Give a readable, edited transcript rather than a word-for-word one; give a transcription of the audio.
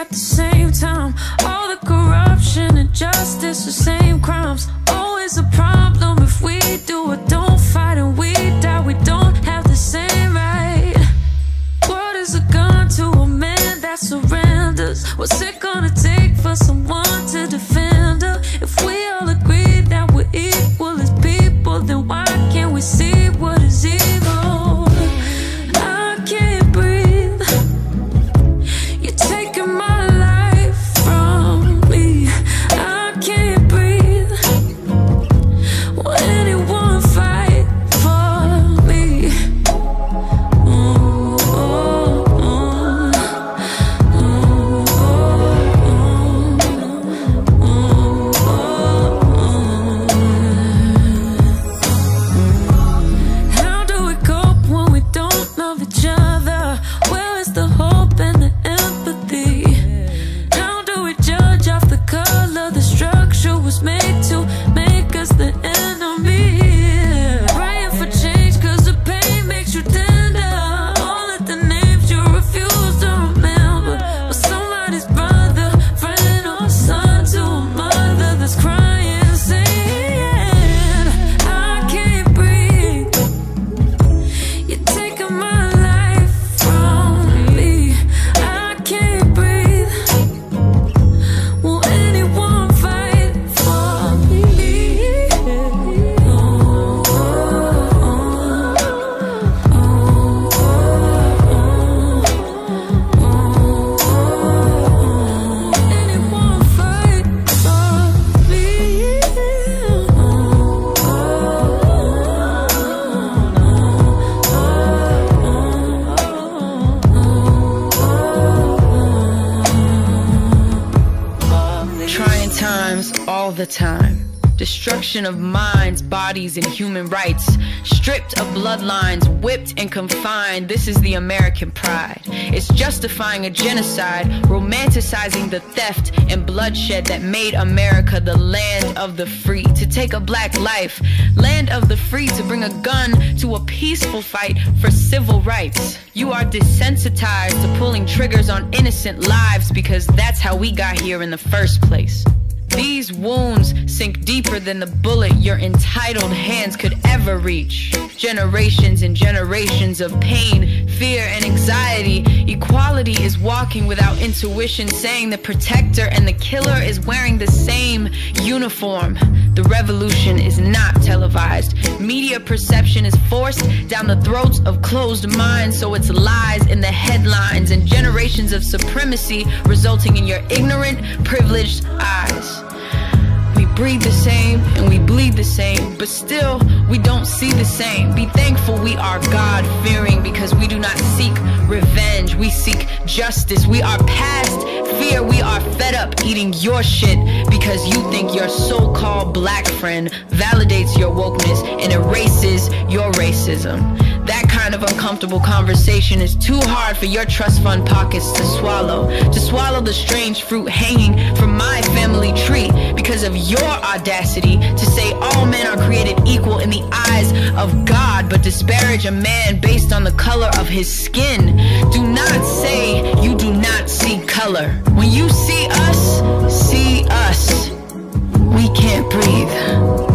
at the same time. All the corruption, injustice, the same crimes. Always a problem if we do or don't fight and we die. We don't have the same right. What is a gun to a man that surrenders? What's it gonna take for someone to defend her? If we all agree that we're equal as people, then why can't we see what is evil? I can't breathe. You're taking my life from me. I can't breathe. Will anyone fight for me? How do we cope when we don't love each other? Where is the hope and the empathy? How do we judge off the color? The structure was made to make us the enemy. Praying for change cause the pain makes you tender. All of the names you refuse to remember was somebody's brother, friend or son to a mother that's crying, saying, I can't breathe. You're taking my life from me. I can't breathe. Will anyone fight for me? Anyone fight for me? Trying times all the time. Destruction of minds, bodies, and human rights. Stripped of bloodlines, whipped and confined. This is the American pride. It's justifying a genocide, romanticizing the theft and bloodshed that made America the land of the free. To take a black life, land of the free, to bring a gun to a peaceful fight for civil rights. You are desensitized to pulling triggers on innocent lives because that's how we got here in the first place. These wounds sink deeper than the bullet your entitled hands could ever reach. Generations and generations of pain, fear, and anxiety. Equality is walking without intuition, saying the protector and the killer is wearing the same uniform. The revolution is not televised. Media perception is forced down the throats of closed minds, so it's lies in the headlines and generations of supremacy resulting in your ignorant, privileged eyes. We breathe the same and we bleed the same, but still we don't see the same. Be thankful we are God-fearing because we do not seek revenge, we seek justice. We are past fear, we are fed up eating your shit because you think your so-called black friend validates your wokeness and erases your racism. That kind of uncomfortable conversation is too hard for your trust fund pockets to swallow. To swallow the strange fruit hanging from my family tree because of your audacity to say all men are created equal in the eyes of God, but disparage a man based on the color of his skin. Do not say you do not see color. When you see us, we can't breathe.